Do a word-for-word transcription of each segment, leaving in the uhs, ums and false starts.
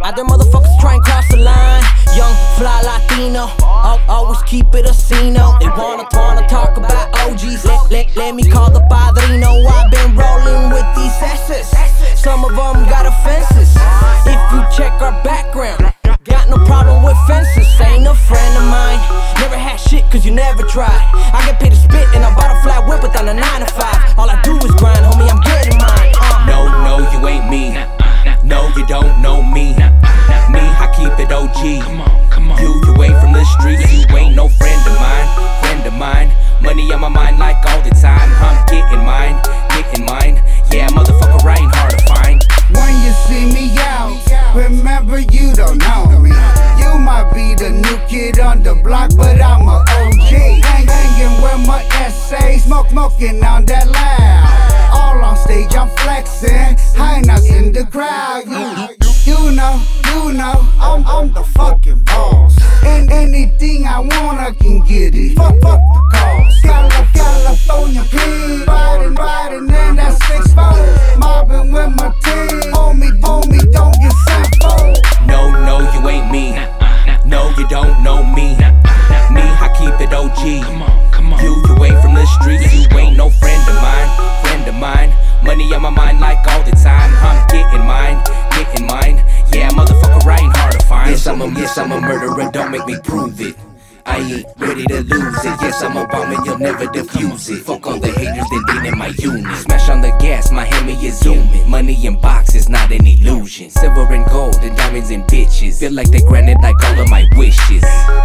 Other motherfuckers try and cross the line. Young, fly Latino, I'll always keep it a casino. They wanna, wanna talk about O Gs. Let, let, let me call the padrino. I've been rolling with these S's. Some of them got offenses. If you check our background, got no problem with fences. Ain't a friend of mine. Never had shit cause you never tried. I get paid to spit and I bought a flat whip without a nine to five. All I do is grind, homie, I'm getting mine. uh. No, no, you ain't me. No, you don't know me. Me, I keep it O G. You, you ain't from the streets. You ain't no friend of mine. Friend of mine. Money on my mind like all the time. I'm getting mine, getting mine. Yeah, motherfucker, I ain't hard to find. When you see me out, remember you don't know me. You might be the new kid on the block, but I'm a O G. Hang, hanging with my S A, smoke, smoking on that loud. All on stage, I'm flexing, high knots in the crowd. You, you know, you know, I'm, I'm the fucking boss. And anything I want, I can get it. Fuck, fuck the cost. Calif- California King, riding, riding in that six four, mobbing with my team. Homie, homie, don't get sent for. No, no, you ain't me. No, you don't know me. Me, I keep it O G. You, you ain't from the streets. You ain't no friend of mine. Friend of mine. Money on my mind like all the time. I'm getting mine, getting mine. Yeah, motherfucker, I ain't hard to find. Yes, I'm a, yes, I'm a murderer. Don't make me prove it. I ain't ready to lose it. Yes, I'm Obama, you'll never defuse it. Fuck all the haters that ain't in my unit. Smash on the gas, my Hemi is zooming. Money in boxes, not an illusion. Silver and gold and diamonds and bitches. Feel like they granted like all of my wishes.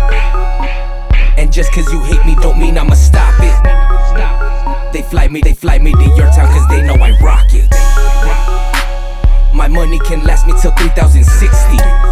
And just cause you hate me don't mean I'ma stop it. They fly me, they fly me to your town cause they know I rock it. My money can last me till three thousand sixty.